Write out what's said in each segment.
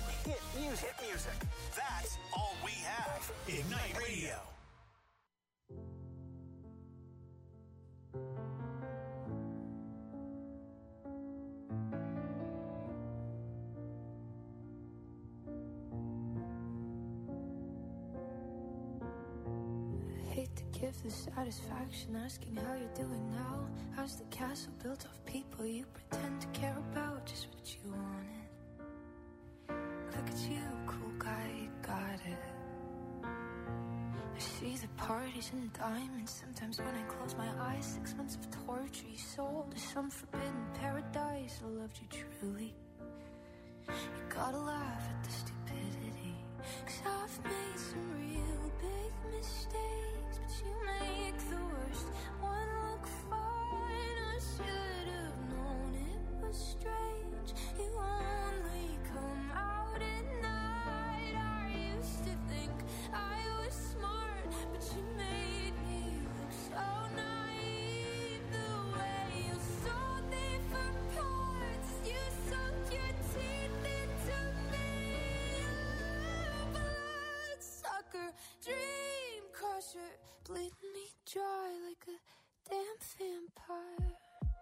Hit music. Hit music. That's all we have. Ignite Radio. Give the satisfaction asking how you're doing now. How's the castle built of people you pretend to care about? Just what you wanted. Look at you, cool guy, you got it. I see the parties and diamonds. Sometimes when I close my eyes, 6 months of torture you sold to some forbidden paradise. I loved you truly. You gotta laugh at the stupidity, 'cause I've made some real big mistakes, but you make the worst one look fine. I should have known it was strange. You only come out at night. I used to think I was smart, but you made me look so naive. The way you sold me for parts, you sunk your teeth into me. Bloodsucker, dream crusher, bleeding me dry like a damn vampire.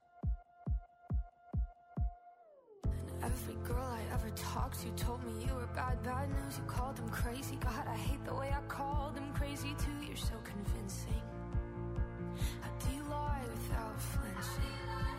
And every girl I ever talked to told me you were bad, bad news. You called them crazy. God, I hate the way I called them crazy too. You're so convincing. How do you lie without flinching?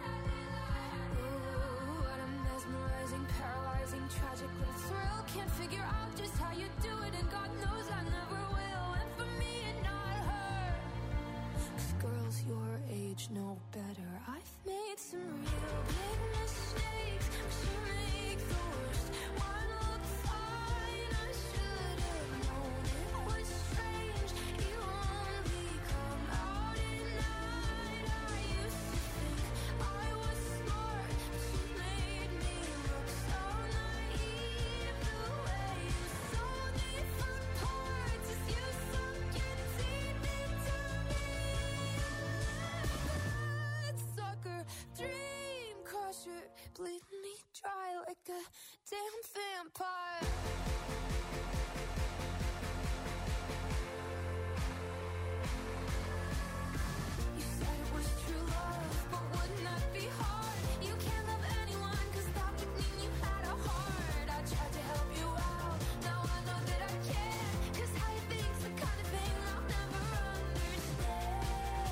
Ooh, what a mesmerizing, paralyzing, tragic little thrill. Can't figure out just how you do it, and God knows I never will. And for me and not her, 'cause girls your age know better. I've made some real big mistakes, but you make the worst one look fine. I should have known it was strange. You only come out at night. I used to think I was smart, but you made me look so naive. The way you sold me for parts is you sunk your teeth into me. Bloodsucker, dream crusher, bleeding me dry like a damn vampire. You said it was true love, but wouldn't that be hard? You can't love anyone, 'cause that would mean you had a heart. I tried to help you out, now I know that I can't, 'cause how you think's the kind of thing I'll never understand.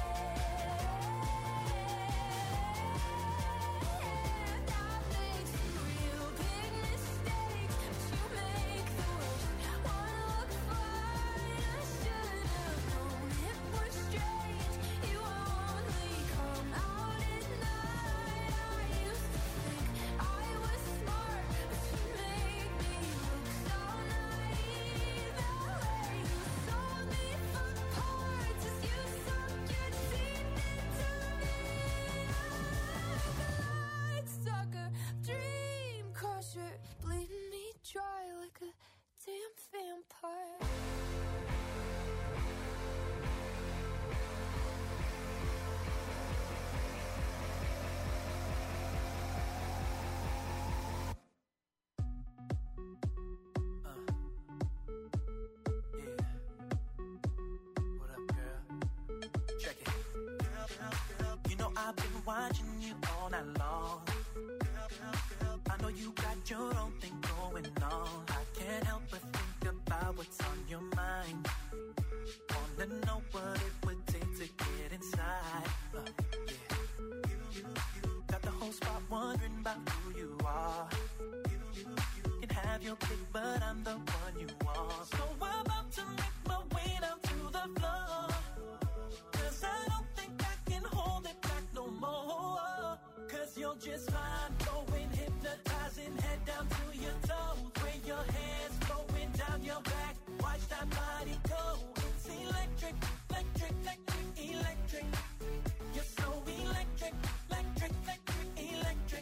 I've made some real big mistakes, but you make the worst one look fine. I should have known it was strange. You only come out at night. I used to think I was smart, but you made me look so naive. The way you sold me for parts is you sunk your teeth into me. Bloodsucker, dream crusher, bleeding me dry like a damn vampire. Yeah. What up, girl? Check it. You know I've been watching you all night long. I know you got your own thing going on. I can't help but think about what's on your mind. Wanna know what it would take to get inside. Yeah. Got the whole spot wondering about who you are. Can have your pick, but I'm the one you want. So I'm about to make my way down to the floor, 'cause I don't think I can hold it back no more. 'Cause you're just fine, going hypnotizing, head down to your toes. Where your hands flowing down your back, watch that body go. It's electric, electric, electric, electric. You're so electric, electric, electric, electric.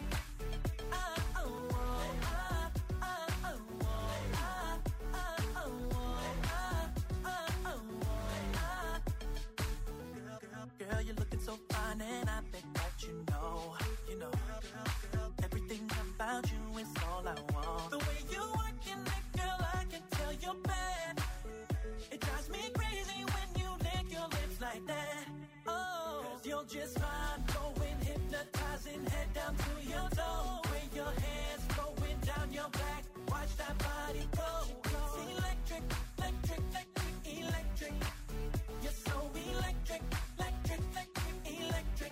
you're just fine. Going hypnotizing, head down to your toe. With your hands flowing down your back, watch that body go. It's electric, electric, electric, electric. You're so electric, electric, electric, electric.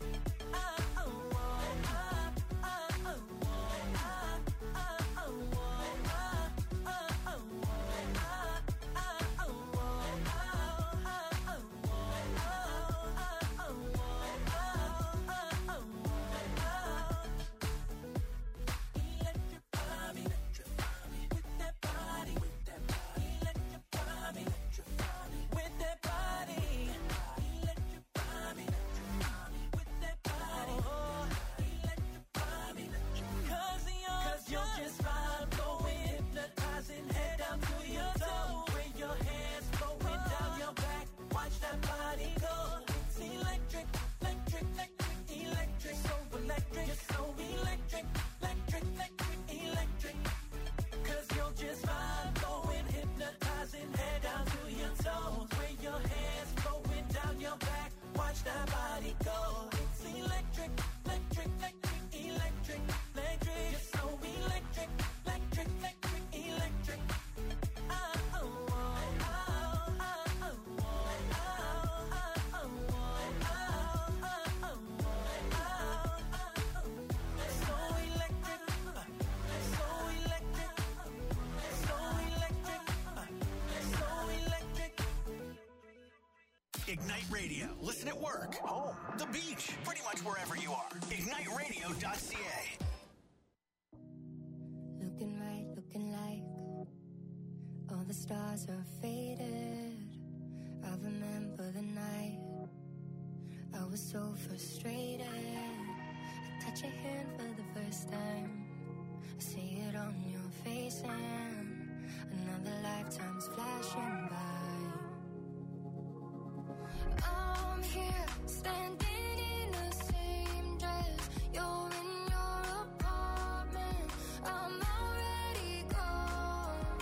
That body go. It's electric, electric, electric, electric, electric. You're so electric, electric, electric, electric. Ignite Radio. Listen at work, home, the beach, pretty much wherever you are. IgniteRadio.ca. Looking right, looking like all the stars are faded. I remember the night I was so frustrated. I touch your hand for the first time. I see it on your face and another lifetime's flashing by. I'm here, standing in the same dress. You're in your apartment. I'm already gone.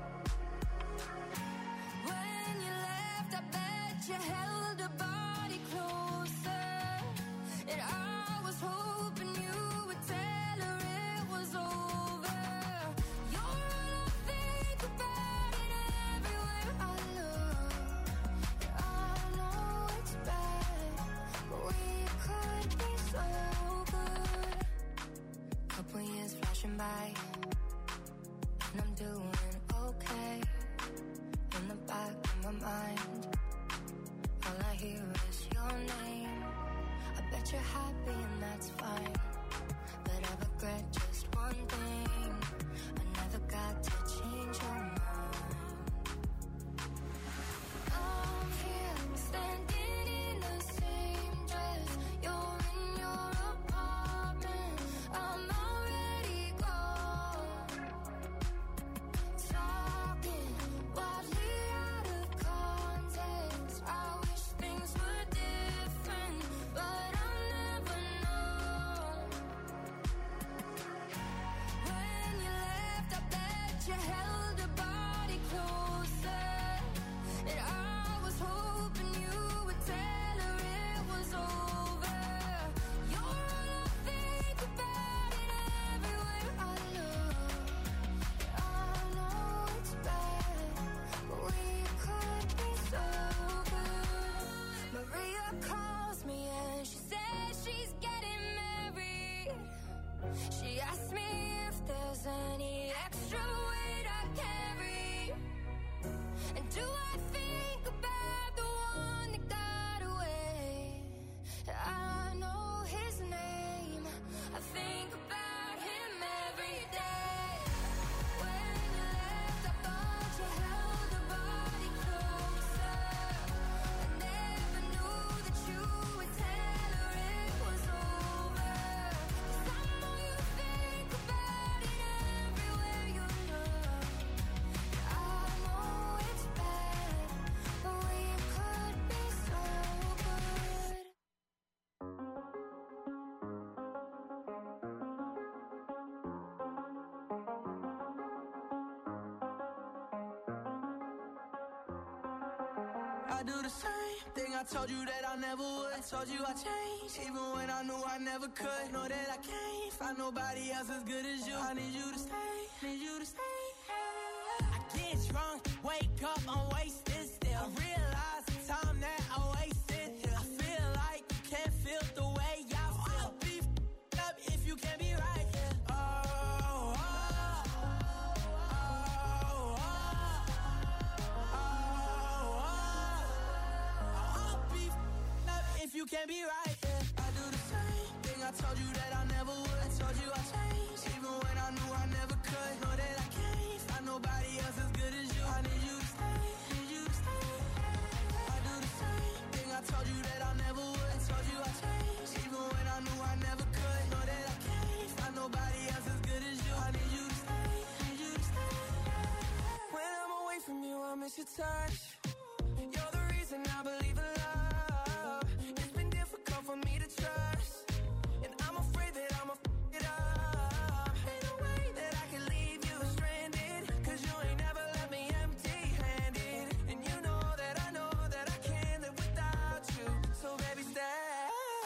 When you left, I bet you held a body closer. And I was hoping you would tell her it was over. You're all I think about and everywhere I look. Couple years flashing by, and I'm doing okay. In the back of my mind, all I hear is your name. I bet you're happy and that's fine, but I regret just one thing. I never got to change your mind. I'm here, standing in the same dress. You're in your apartment. I'm already gone. Talking wildly out of context. I wish things were different, but I'll never know. When you left, I bet you held a body closer. And I was hoping you would tell her it was over. You're all I think about and everywhere I look. I know it's bad, but we could be so good. Maria calls me and she says she's getting married. She asked me if there's any extra weight I carry. And do I think about the one that got away? I do the same thing I told you that I never would. I told you I changed, even when I knew I never could. Know that I can't find nobody else as good as you. I need you to stay, need you to stay. I get drunk, wake up, I'm wasted still. I realize the time that I wasted here. I feel like you can't feel the way I feel. I'll be f***ed up if you can't be right here. If you can't be right, yeah. I do the same thing I told you that I never would. I told you I changed, even when I knew I never could. Know that I can't find nobody else as good as you. I need you to stay, need you to stay. I do the same thing I told you that I never would. I told you I changed, even when I knew I never could. Know that I can't find nobody else as good as you. I need you to stay, need you to stay. When I'm away from you, I miss your touch. You're the reason I believe in love. For me to trust, and I'm afraid that I'ma f*** it up. Ain't no way that I can leave you stranded, cause you ain't never left me empty-handed. And you know that I can't live without you. So baby, stay.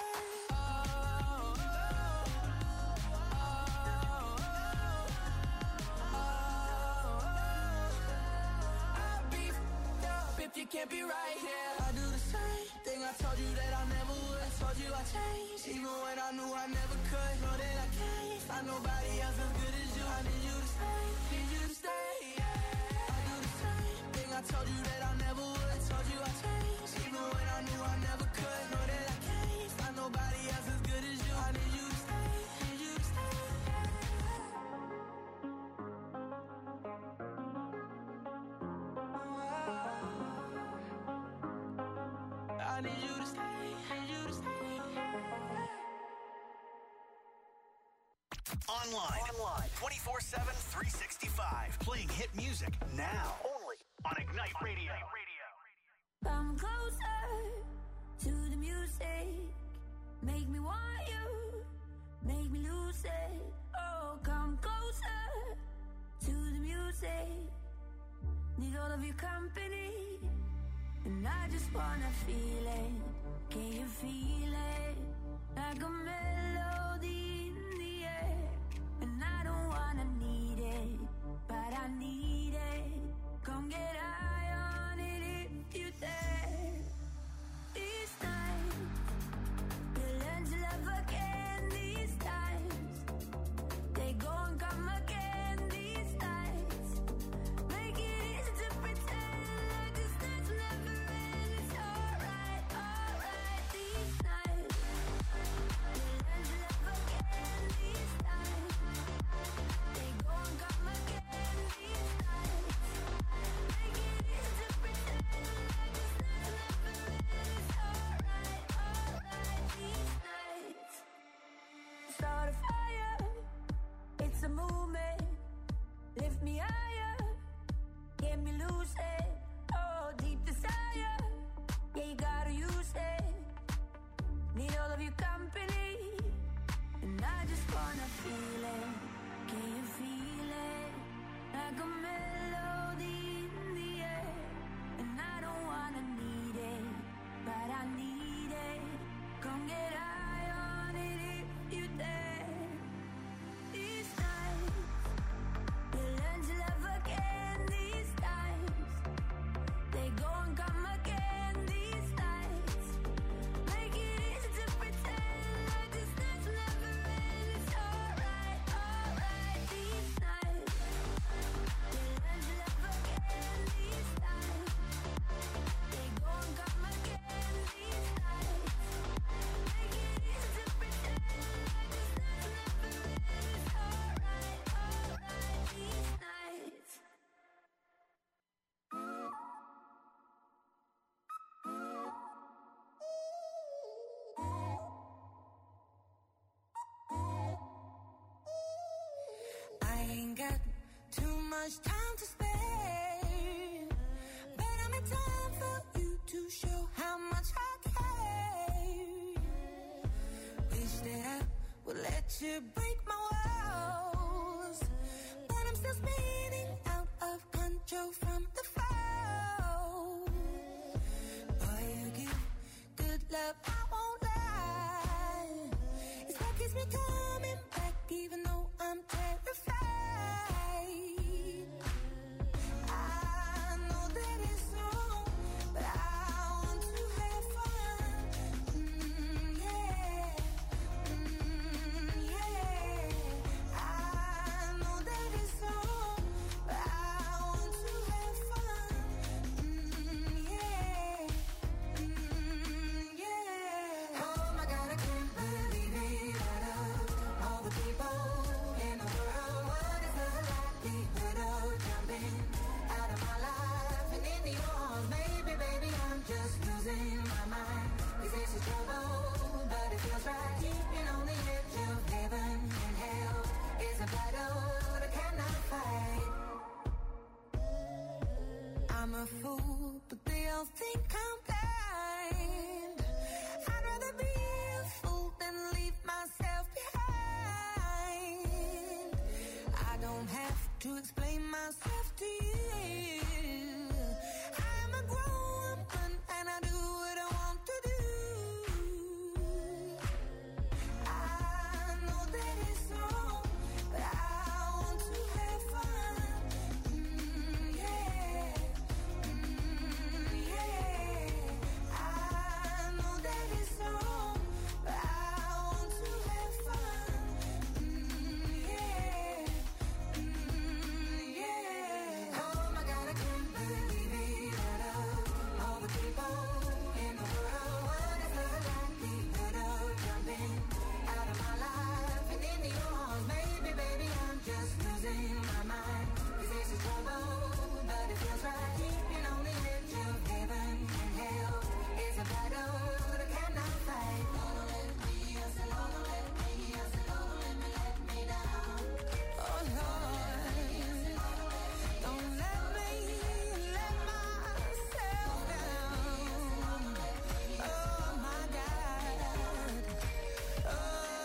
I'll be f***ed up if you can't be right here. I do the same thing I told you that I never would. I told you I changed, even when I knew I never could. Know that I can't find nobody else as good as you. I need you to stay, need you to stay. I do the same thing I told you that I never would. I told you I changed, even when I knew I never could. Know that I can't find nobody else as good as you. I need you to stay, need you to stay. I need you to stay, need you to stay. Online. 24/7, 365. Playing hit music now. Only on Ignite Radio. Come closer to the music. Make me want you. Make me lose it. Oh, come closer to the music. Need all of your company. And I just wanna feel it. Can you feel it? Like a melody in the air. And I don't wanna need it, but I need it. Come get high on it if you dare. These times, we'll learn to love again. These times, they go and come again. These nights, make it easy to pretend like this night's never end. It's alright, alright. These nights, we'll learn to love again. These times, they go and come again. These nights, make it easy to pretend like this night's never end. It's alright, alright. These nights, start a fire. It's a movement. Lift me higher. Get me loose it. Oh, deep desire. Yeah, you gotta use it. Need all of your company. And I just wanna feel it. Can you feel it? Like a melody in the air. And I don't wanna need it, but I need it. Come get high on it if you dare. These nights, we'll learn to love again. These times, they go and come again. These nights, make it easy to pretend like this night's never end. It's alright, alright. These nights, we'll learn to love again. These times, they go and come again. These nights, make it easy to pretend like this night's never end. It's alright, alright. These nights. I ain't got too much time to spare, but I'm in time for you to show how much I care. Wish that I would let you break my walls, but I'm still spinning out of control from the fall. I'm a fool, but they all think I'm blind. I'd rather be a fool than leave myself behind. I don't have to explain myself to you. I'm a grown woman and I do what I want to do. I know that it's wrong, but I want to have fun. Yeah. Yeah. I know that it's wrong, but I want to have fun. Yeah. Yeah. Oh my God, I can't believe it. Out of all the people in the world, what is the likelihood of jumping out of my life and into your arms? Maybe, baby, I'm just losing my mind. 'Cause this is trouble, but it feels right. Keeping on the edge of heaven and hell is a battle that I cannot fight. Don't let me, I said, don't let me, I said, don't let me down. Oh Lord, don't let me let myself down. Oh my God. Oh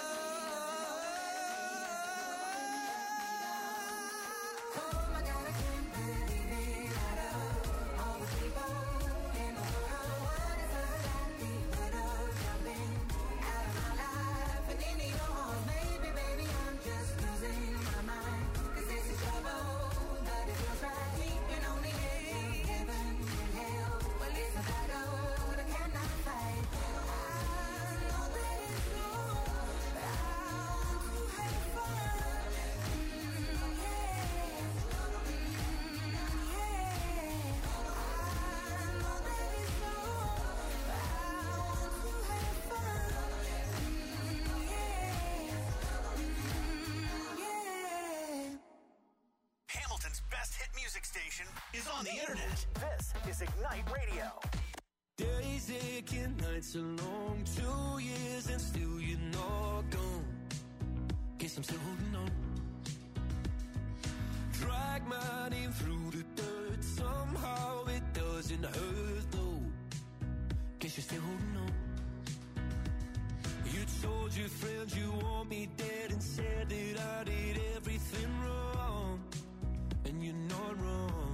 my God, I can't believe it. Out of all the people in the world, what is the likelihood of jumping out of my life and into your arms? Maybe, baby, I'm just losing my mind. 'Cause this is trouble, but it feels right. Keeping on the edge of heaven and hell. Well, it's a battle that I cannot fight. I know that it's wrong, but I want to have fun. Yeah. I know that it's wrong, but I want to have fun. Yeah. Hamilton's best hit music station is on the internet. This is Ignite Radio. Days aching, nights are long, 2 years and still you're not gone. Guess I'm still holding on. Drag my name through the dirt, somehow it doesn't hurt though. Guess you're still holding on. You told your friends you want me dead and said that I did everything wrong. And you're not wrong.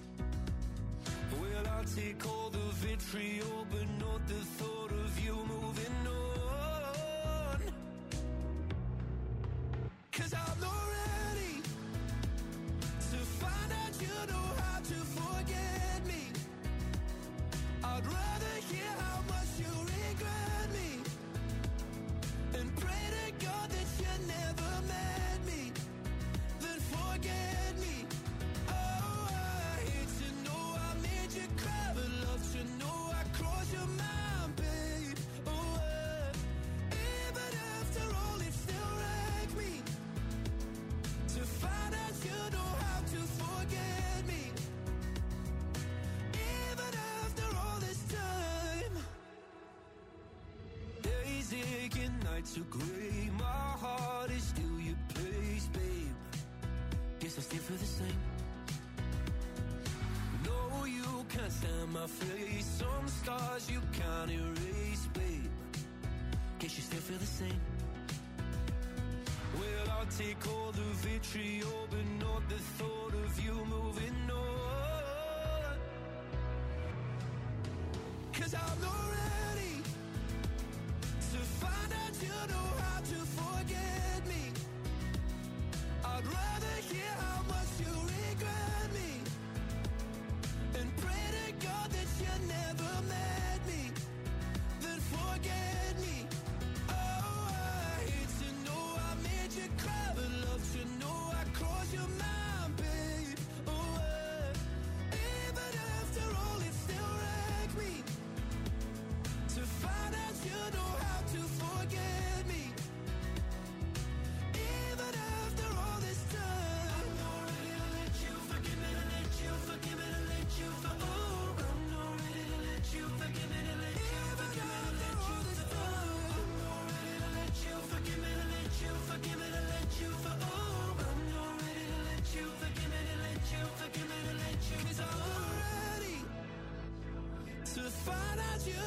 Well, I'll take all the vitriol, but not the thought of you moving on. 'Cause I'm not ready to find out you know how to forget me. I'd rather hear how much you regret me and pray to God that you never met me, then forget me. Oh, I hate to know I made you cry, but love to know I crossed your mind, babe. Oh, even after all, it still wrecked me to find out you know how to forget me. Even after all this time, days aching, nights are gray. My heart is still your place, babe. Guess I still feel the same. No, you can't stand my face. Some scars you can't erase, babe. Guess you still feel the same. Well, I'll take all the vitriol, but not the thought of you moving on. 'Cause I'm not ready to find out you know how to forget me. I'd rather hear how much you regret me and pray to God that you never met me, then forget me. Oh, I hate to know I made you cry, but love to know I crossed your mind, babe. Oh,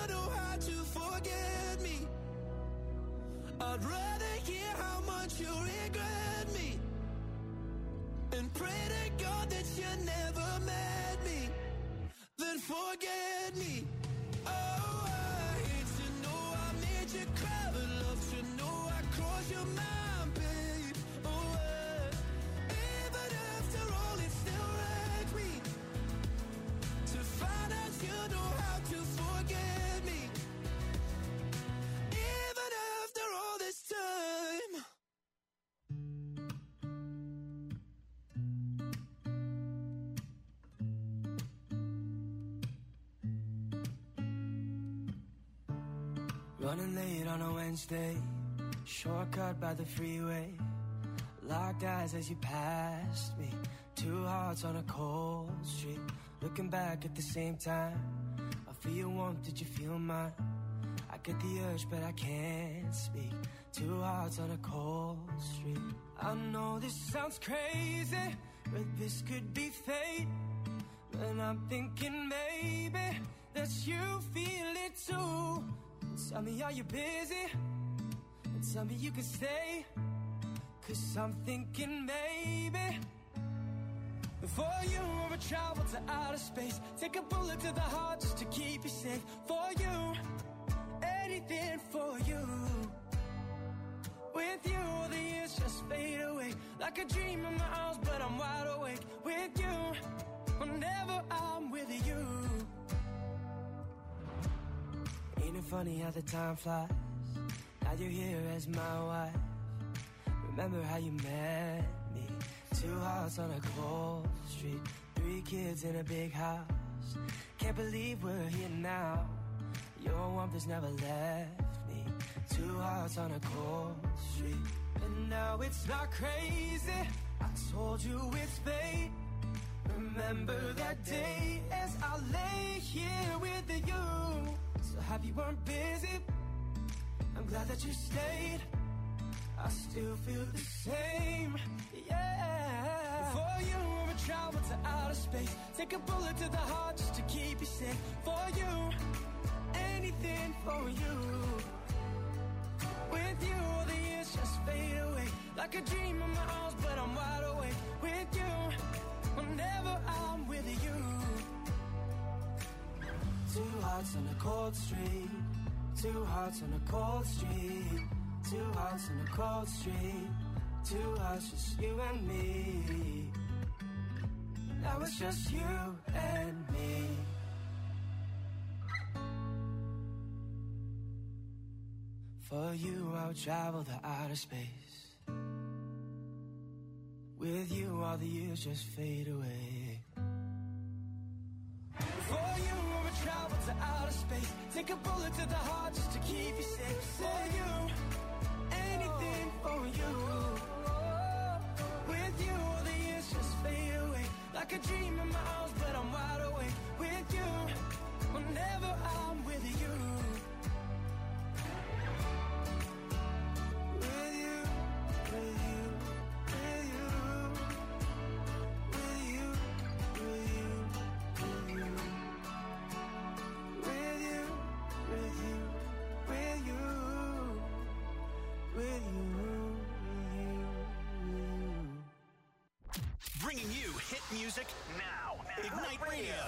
know how to forget me. I'd rather hear how much you regret me and pray to God that you never met me, then forget me. Oh, I hate to know I made you cry, but love to know I crossed your mind, babe. Oh, even after all, it still wrecks me to find out you know how to forget me, even after all this time. Running late on a Wednesday, shortcut by the freeway. Locked eyes as you passed me. Two hearts on a cold street. Looking back at the same time. I feel your warmth, did you feel mine? I get the urge, but I can't speak. Two hearts on a cold street. I know this sounds crazy, but this could be fate. And I'm thinking maybe that you feel it too. Tell me, are you busy? And tell me you can stay. Cause I'm thinking maybe for you I would travel to outer space. Take a bullet to the heart just to keep you safe. For you, anything for you. With you, all the years just fade away. Like a dream in my arms, but I'm wide awake. With you, whenever I'm with you. Ain't it funny how the time flies? Now you're here as my wife. Remember how you met me? Two hearts on a cold street. 3 kids in a big house. Can't believe we're here now. Your warmth has never left me. Two hearts on a cold street. And now it's not crazy. I told you it's fate. Remember that day as I lay here with you. So happy you weren't busy. I'm glad that you stayed. I still feel the same, yeah. For you, I would travel to outer space. Take a bullet to the heart just to keep you safe. For you, anything for you. With you, all the years just fade away. Like a dream in my arms, but I'm wide awake. With you, whenever I'm with you. Two hearts on a cold street. Two hearts on a cold street. Two hearts on a cold street. Two hearts, just you and me. Now it's just you and me. For you, I'll travel to outer space. With you, all the years just fade away. For you, I would travel to outer space. Take a bullet to the heart just to keep you safe. For you, anything for you. With you, all the years just fade away. Like a dream in my arms, but I'm wide awake. With you, whenever I'm with you. With you, with you, with you. With you, with you, with you. With you, with you, with you. With you. Bringing you hit music now. Ignite Radio.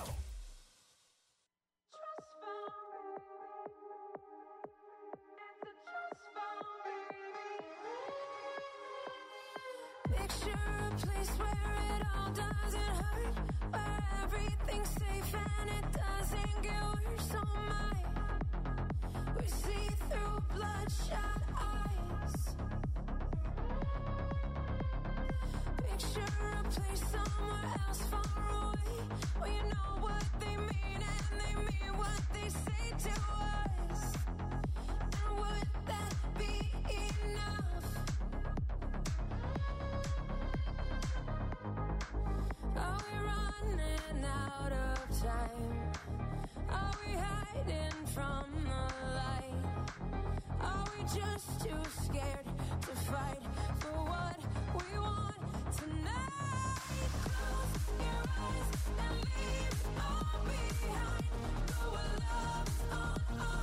Picture a place where it all doesn't hurt, where everything's safe and it doesn't get worse. Oh my, we see through bloodshot eyes. Picture a place somewhere else far away, where you know what they mean and they mean what they say to us. And would that be enough? Are we running out of time? Are we hiding from the light? Are we just too scared to fight for what we want tonight? Close your eyes and leave all behind. Go our love's on our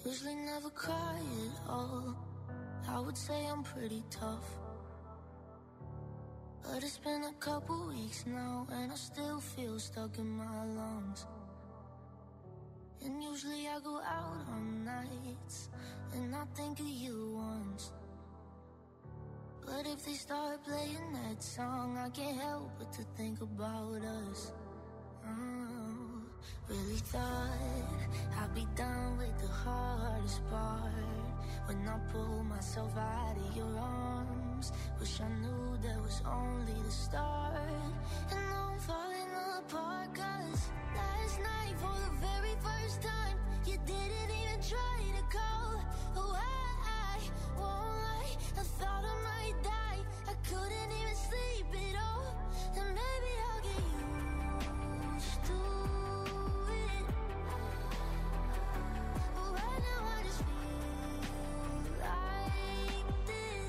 Usually never cry at all. I would say I'm pretty tough, but it's been a couple weeks now, and I still feel stuck in my lungs. And usually I go out on nights, and I think of you once. But if they start playing that song, I can't help but to think about us. Really thought I'd be done with the hardest part when I pulled myself out of your arms. Wish I knew that was only the start. And now I'm falling apart, 'cause last night for the very first time you didn't even try to call. Oh, I won't lie, I thought I might die. I couldn't even sleep at all. And maybe I'll get used to it, but right now I just feel like this.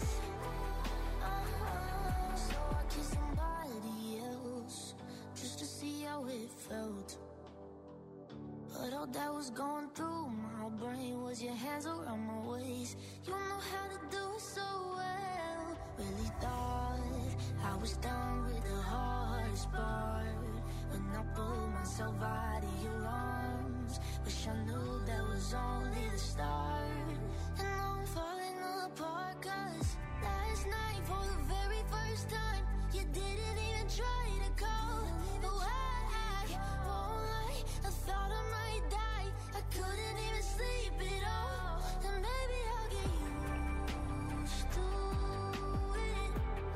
So I kissed somebody else just to see how it felt. But all that was going through my brain was your hands around my waist. You know how to do it so well. Really thought I was done with the hardest part when I pulled myself out of your arms. Wish I knew that was only the start. And now I'm falling apart, 'cause last night for the very first time you didn't even try to call. No, I won't lie, I thought I might die. I couldn't even sleep at all. And maybe I'll get used to it,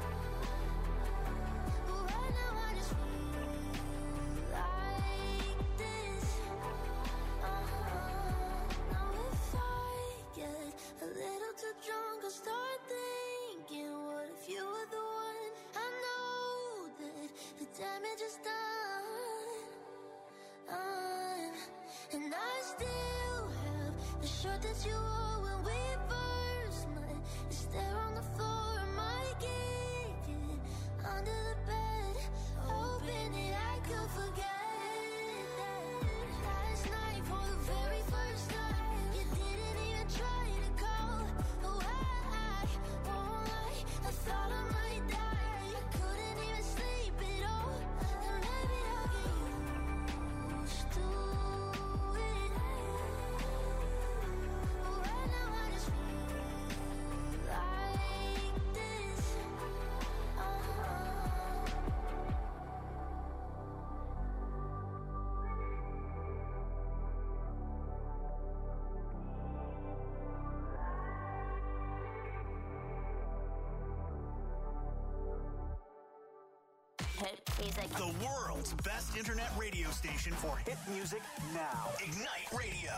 but right now I just feel like this. Now if I get a little too drunk, I'll start thinking, what if you were the one? I know that the damage is done, and I still have the shirt that you wore when we first met. It's there on the floor, I might kick it under the bed, hoping that I could forget that last night for the very first time you didn't even try to call. Oh, I won't lie, I thought I might die. I couldn't even sleep at all. And maybe I'll get used to it, but right now I just feel like this. Hit music. The world's best internet radio station for hit music now. Ignite Radio.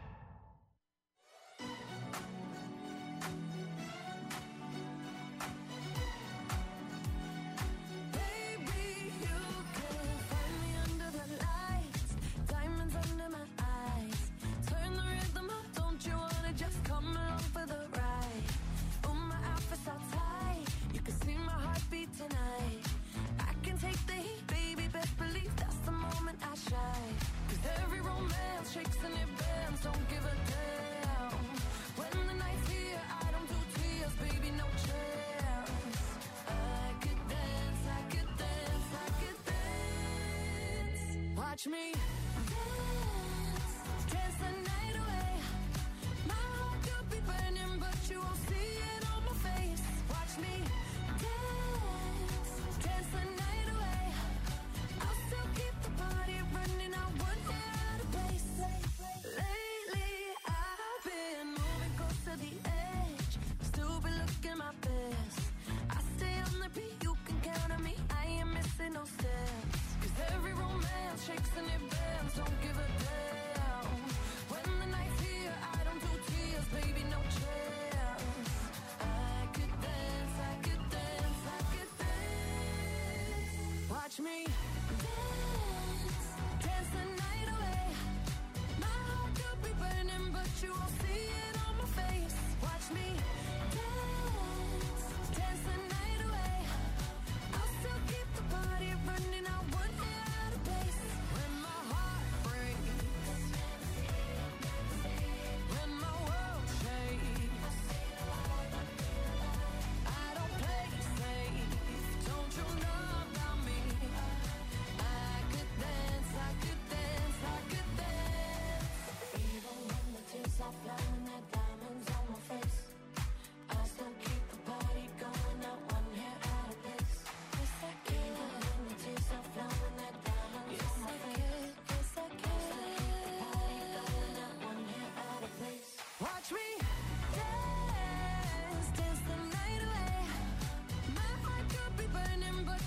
Baby, you can find me under the lights, diamonds under my eyes. Turn the rhythm up, don't you wanna just come along for the ride? Oh, my outfit's all tight, you can see my heartbeat tonight. I can take the heat, baby, best believe that's the moment I shine. 'Cause every romance shakes and it bends, don't give a damn. When the night's here, I don't do tears, baby, no chance. I could dance, I could dance, I could dance. Watch me dance, dance the night away. My heart could be burning, but you won't see it on my face. Watch me dance, dance the night away. I'll still keep the party running, I won't get out of place. Lately, I've been moving close to the edge, still be looking my best. I stay on the beat, you can count on me, I ain't missing no steps. 'Cause every romance shakes and it bends, don't give a damn. When the night's here, I don't do tears, baby, no chance. I could dance, I could dance, I could dance. Watch me dance, dance the night away. My heart could be burning, but you won't see it on my face. Watch me dance, dance the night away. I'll still keep the party running, I won't get out of place. When my heart breaks, when my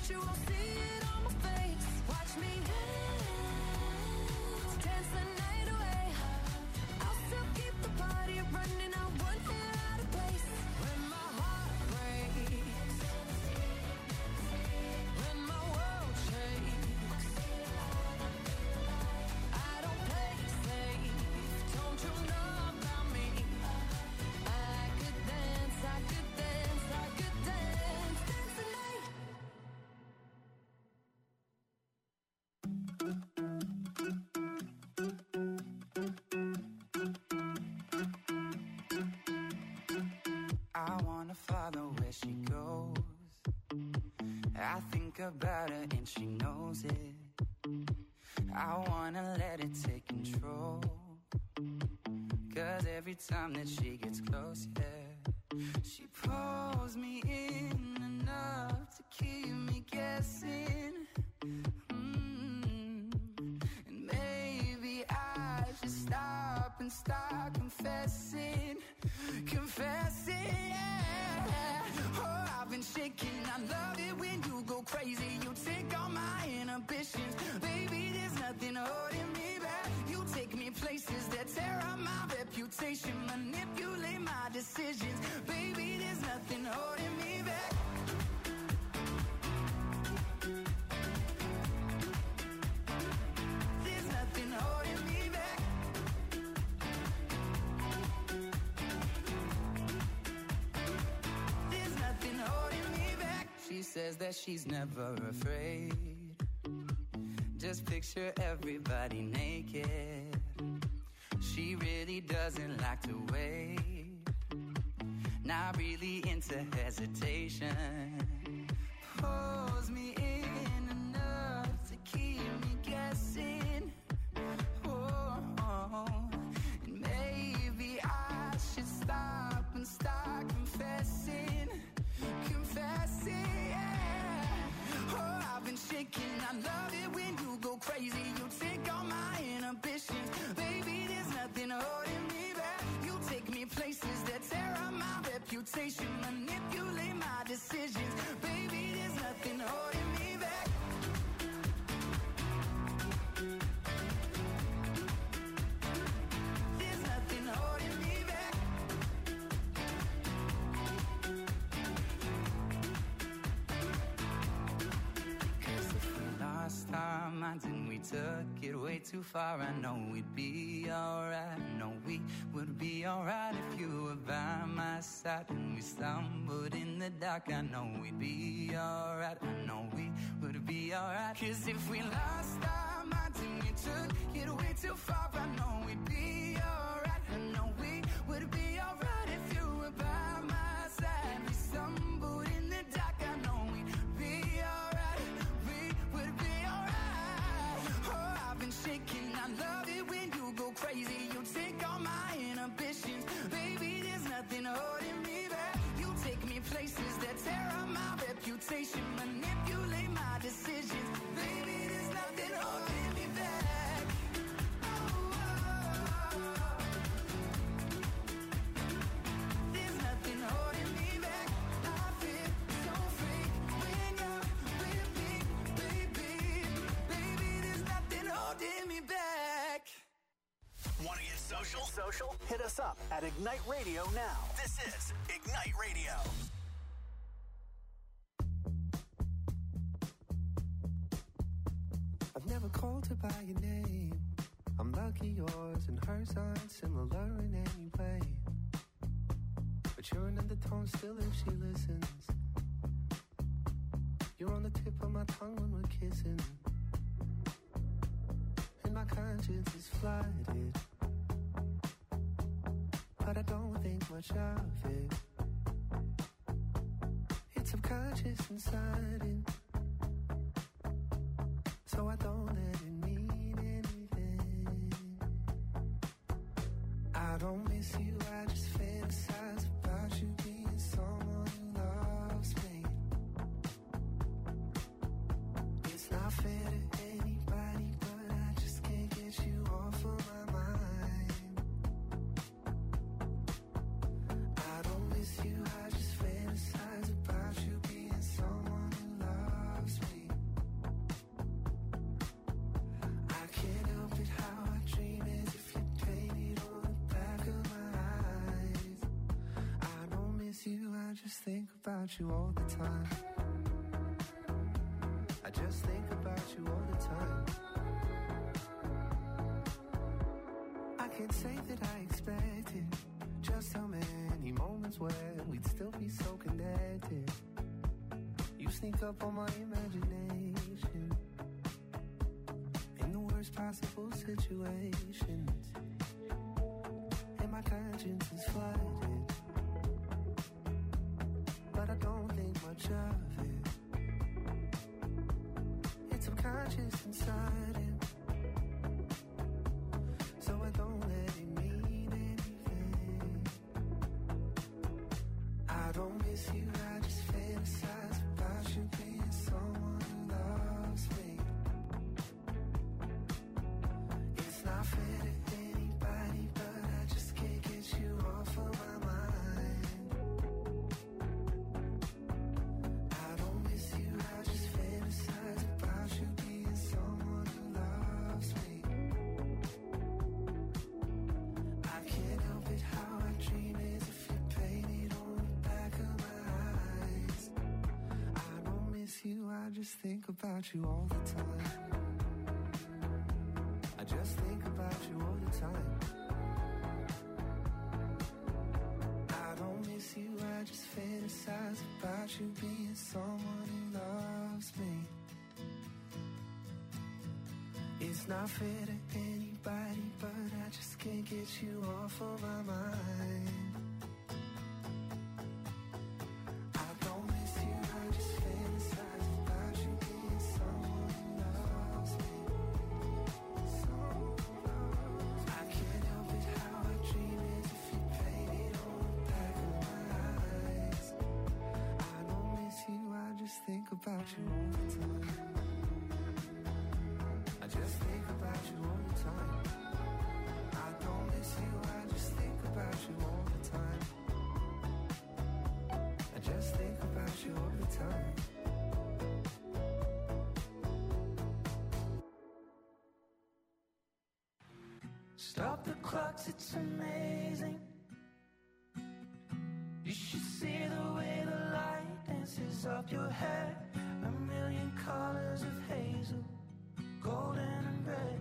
but you won't see it on my face. Watch me dance the night away. I'll still keep the party running. I won't get out of place. When my heart breaks, when my world shakes, I don't play safe. Don't you know about me? I could dance, I could dance, I could dance, dance the night. I wanna follow where she goes. I think about her and she knows it. I wanna let it take control. 'Cause every time that she gets close, yeah, she pulls me in enough to keep me guessing. And maybe I should stop and start confessing. Confessing, yeah. Oh, I've been shaking. I love it when you go crazy. You take all my inhibitions. Baby, there's nothing holding me back. You take me places that tear up my reputation. Manipulate my decisions. Baby, there's nothing holding me back. There's nothing holding me back. There's nothing holding me back. She says that she's never afraid. Just picture everybody naked. She really doesn't like to wait. Not really into hesitation. Pulls me in enough to keep me guessing. Oh, and maybe I should stop and start confessing. Confessing, yeah. Oh, I've been shaking. I love it when you go crazy. You take all my inhibitions. Baby, there's nothing holding me back. You take me places that tear up my reputation. Manipulate my decisions. Baby, there's nothing holding me back. There's nothing holding me back. 'Cause if we lost our minds and we took it way too far, I know we'd be alright. I know we would be alright if you were by my side. And we stumbled in the dark, I know we'd be alright. I know we would be alright. 'Cause if we lost our minds and we took it way too far, I know we'd be alright. I know we would be alright if you were by my side. We stumbled in the dark, I know we'd be alright. We would be alright. Oh, I've been shaking. I love it when you go crazy. You take all my inhibitions. Baby, there's nothing holding me back. You take me places that tear up my reputation. Manipulate my decisions. Baby, there's nothing holding me back. There's nothing holding me back. I feel so free when you're with me, baby. Baby, there's nothing holding me back. Want to get social? Hit us up at Ignite Radio now. This is Ignite Radio. I've never called her by your name. I'm lucky yours and hers aren't similar in any way. But you're an undertone still if she listens. You're on the tip of my tongue when we're kissing. And my conscience is flooded. But I don't think much of it. It's subconscious and sudden. So I don't let it mean anything. I don't miss you, I just fantasize about you being someone who loves me. It's not fair to anybody, but I just can't get you off of my mind. I don't miss you, I just fantasize about you being someone who loves me. think about you all the time. I just think about you all the time. I can't say that I expected just how many moments where we'd still be so connected. You sneak up on my imagination in the worst possible situations, and my conscience is flooded, but I don't think much of it. It's subconscious and sudden, so I don't let it mean anything. I don't miss you, I just fantasize about you being someone who loves me. It's not fair to anybody, but I just can't get you off of my mind. I don't miss you, I just fantasize about you being someone who loves me. I can't help it how I dream as if you're painted on the back of my eyes. I don't miss you, I just think about you all the time. I just think about you all the time. I don't miss you, I just fantasize about you being someone who loves me. It's not fair to anybody, but I just can't get you off of my mind. I don't miss you, I just fantasize about you being someone who loves me. I can't help it how I dream as if you painted on the back of my eyes. I don't miss you, I just think about you all the time. I just think about you all the time. I don't miss you, I just think about you all the time. I just think about you all the time. Stop the clocks, it's amazing. You should see the way the light dances up your hair. A million colors of hazel, golden and red.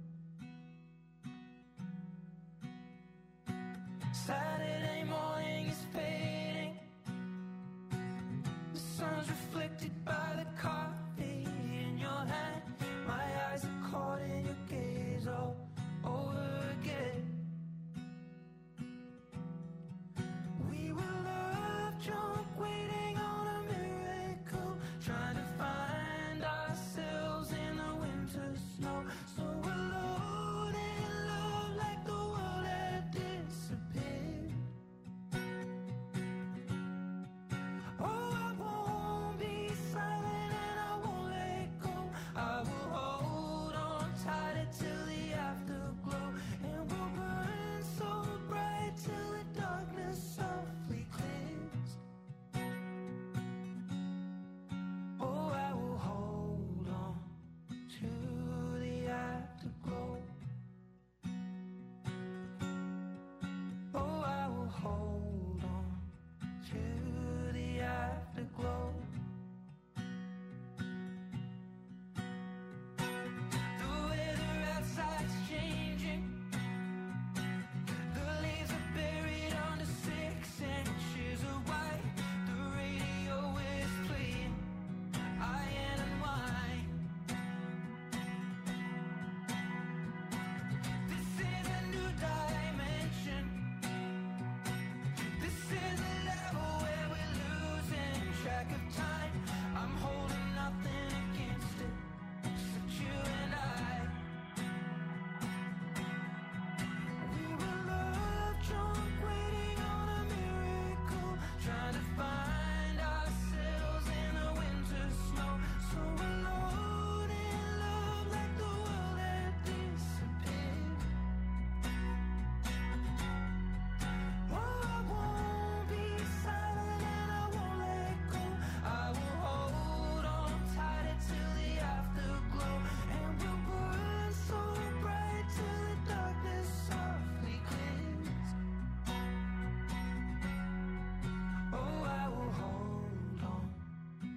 Saturday morning is fading. The sun's reflected by the coffee in your hand. My eyes are caught in your gaze all over again. We were love drunk, waiting on a miracle, trying to find ourselves in the winter snow. So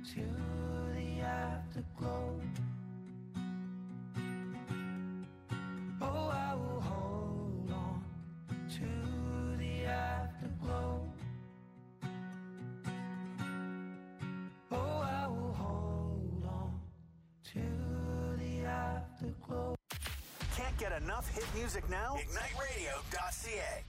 to the afterglow. Oh, I will hold on to the afterglow. Oh, I will hold on to the afterglow. Can't get enough hit music now? IgniteRadio.ca.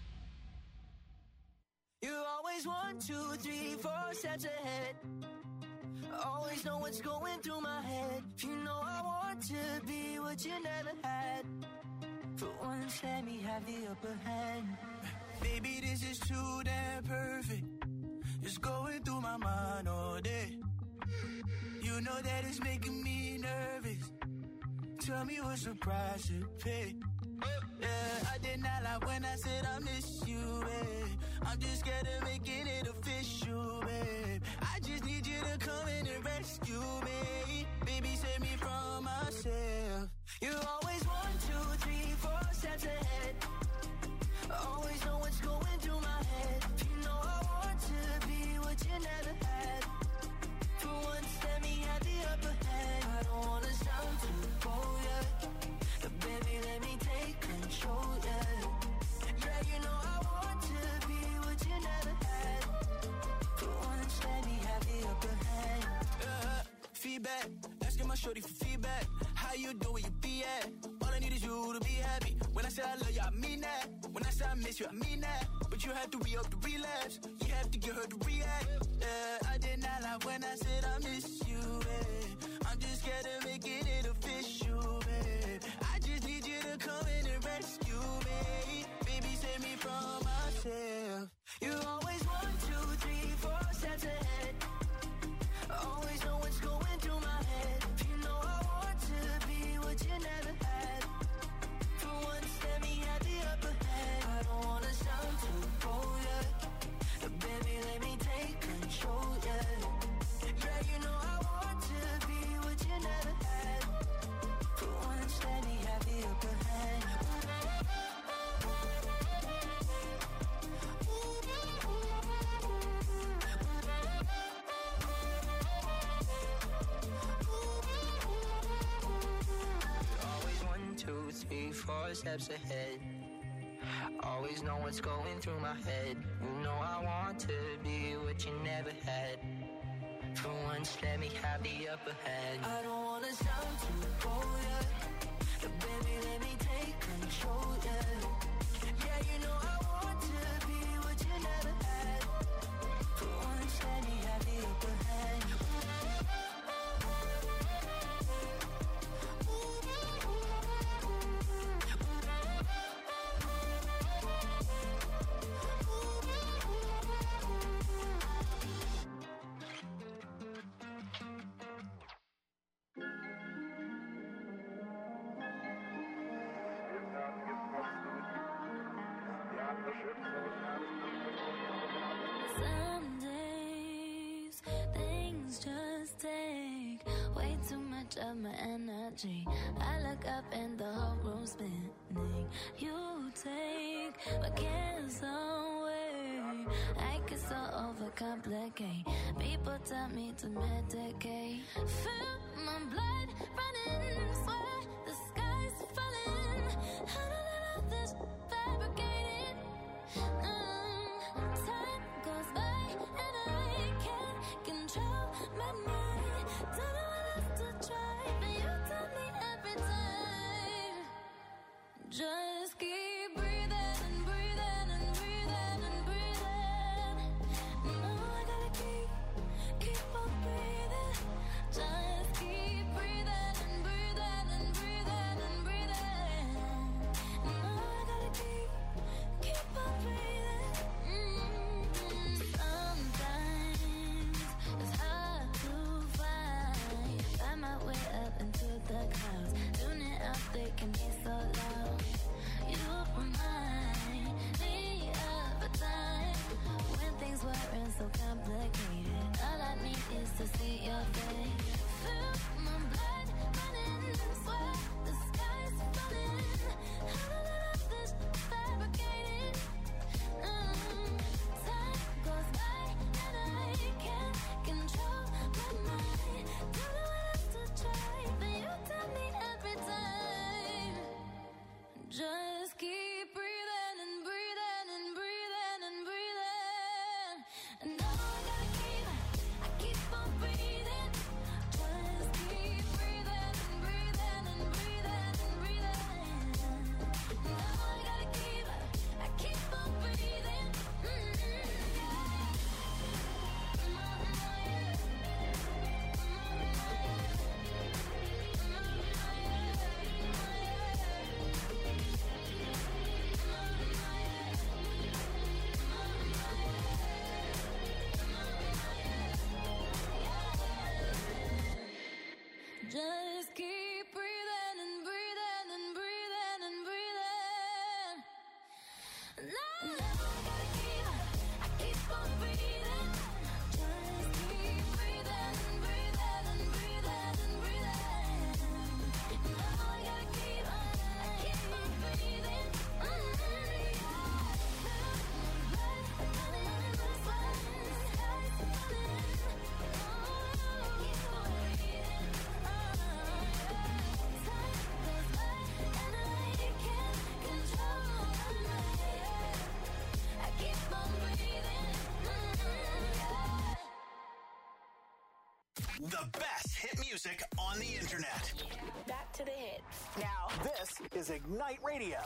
You always 1, 2, 3, 4 steps ahead. Always know what's going through my head. You know I want to be what you never had. For once, let me have the upper hand. Baby, this is too damn perfect. It's going through my mind all day. You know that it's making me nervous. Tell me what's the price to pay. Yeah, I did not lie when I said I miss you, babe. I'm just scared of making it official, babe. I just need you to come in and rescue me. Baby, save me from myself. You always 1, 2, 3, 4 steps ahead. Always know what's going through my head. You know I want to be what you never had. For once, let me have the upper hand. I don't wanna sound too bold, yeah. But baby, let me take control, yeah. Yeah, you know I want to be what you never had. For once, let me have the upper hand. Feedback, asking my shorty for feedback. How you do where you be at? All I need is you to be happy. When I say I love you, I mean that. When I say I miss you, I mean that. But you have to re-up the relapse. You have to get her to react. I did not lie when I said I miss you, babe. I'm just scared of making it official, babe. I just need you to come in and rescue me. Baby, save me from myself. You always 1, 2, 3, 4 steps ahead. Always know what's going through my head. You know I want to be what you never had. For once, let me have the upper hand. I don't wanna sound too bold, yeah. But baby, let me take control, yeah. Yeah, you know I want to be what you never had. For once, let me have the upper hand. Always 1, 2, 3, 4 steps ahead. Always know what's going through my head. You know I want to be what you never had. For once, let me have the upper hand. I don't wanna sound too bold, yeah. But baby, let me take control, yeah. Yeah, you know I want to be what you never had. For once, let me have the upper hand. Some days things just take way too much of my energy. I look up and the whole room's spinning. You take my cares away. I get so overcomplicate. People tell me to medicate. Feel my blood running, swear the sky's falling. How to let all this fabricated? Time goes by and I can't control my mind. Don't know what else to try, but you tell me every time. Just keep breathing and breathing and breathing and breathing. No, I gotta keep on breathing. Just keep breathing and breathing and breathing and breathing. No, I keep on breathing. Just keep breathing and breathing and breathing and breathing. No, I keep on breathing. The best hit music on the internet. Back to the hits. Now, this is Ignite Radio.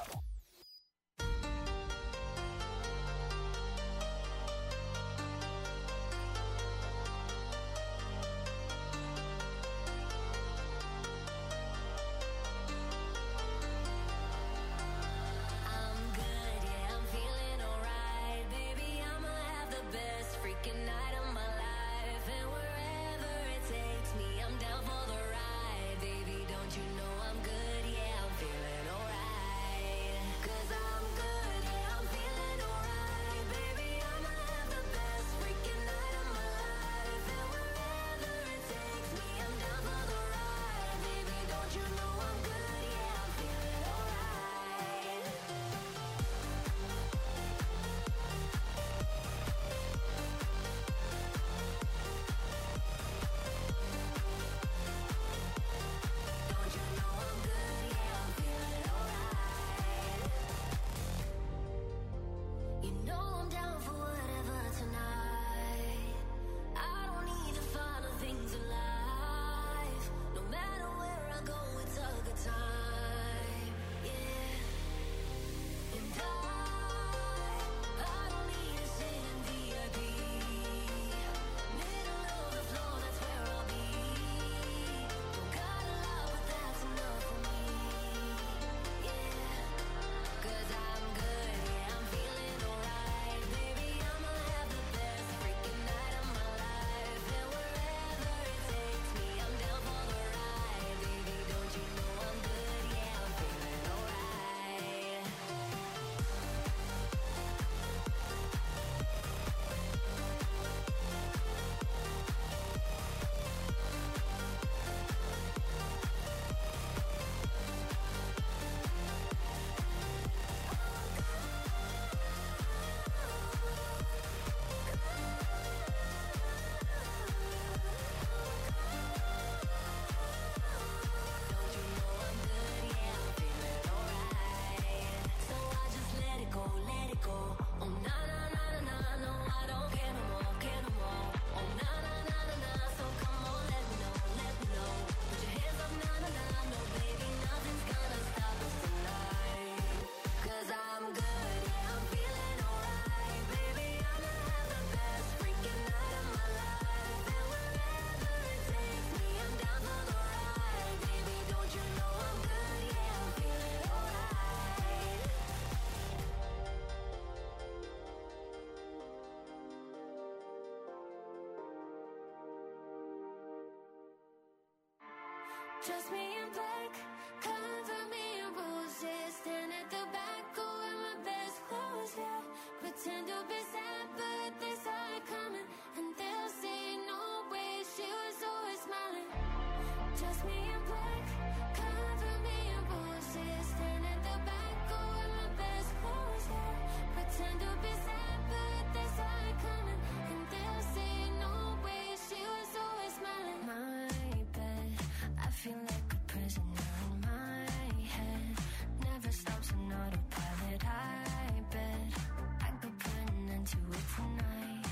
Just me in black, cover me in roses. Stand at the back, go wear my best clothes, yeah. Pretend to be sad, but they saw it coming. And they'll say, no way, she was always smiling. Just me in black, cover me in roses. Stand at the back, go wear my best clothes, yeah. Pretend to be sad, but they saw it coming. And they'll say, no way, she was always smiling. My bed, I feel like a prisoner in my head. Never stops an autopilot. I bet I could put an end to it tonight.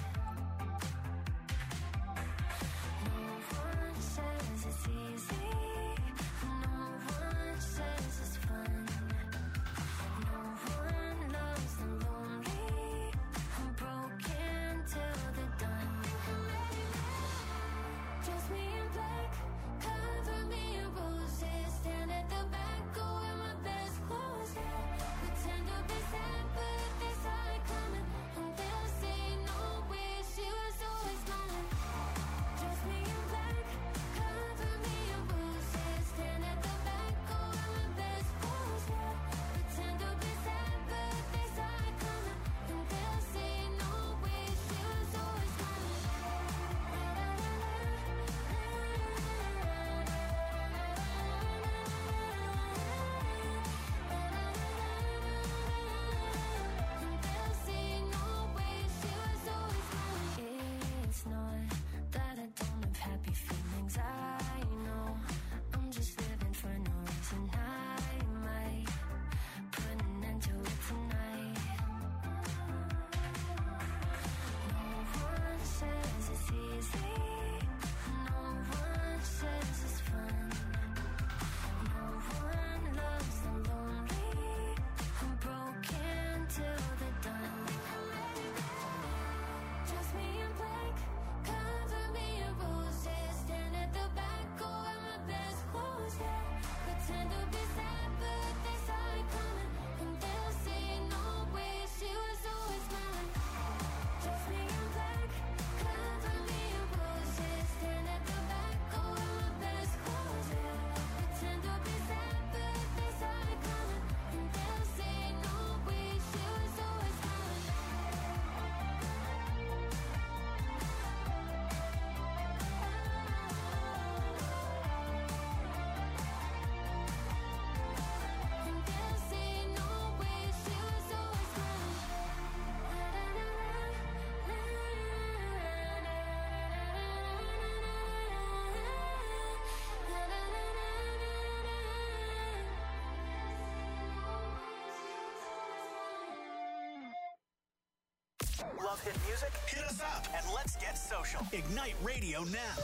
No one says it's easy. No one says it's fun. No one loves the lonely. Love hit music? Hit us up and let's get social. Ignite Radio now.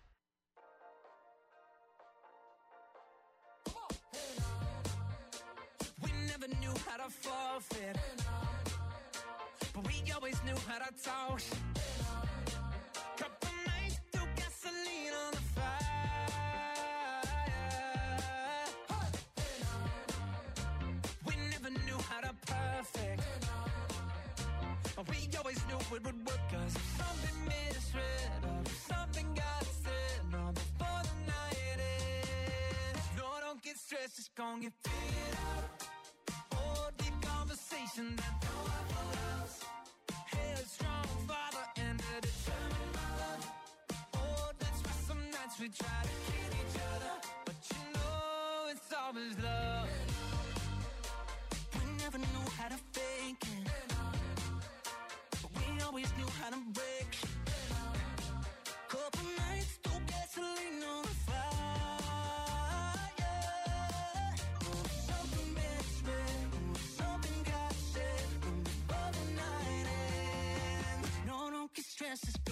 We never knew how to forfeit, but we always knew how to talk. Couple nights threw gasoline on the fire. We never knew how to perfect, but we always knew it would work. 'Cause if something made us red, or if something got said, no, before the night ends. No, don't get stressed, it's gonna get figured out. Oh, deep conversation that don't have no else. Headstrong father and a determined mother. Oh, that's why some nights we try to kill each other, but you know it's always love. We never knew how to fake it, but we always knew how to break. Couple nights, threw gasoline on the fire. Something misread, something got said before the night ends. No, don't get stressed, it's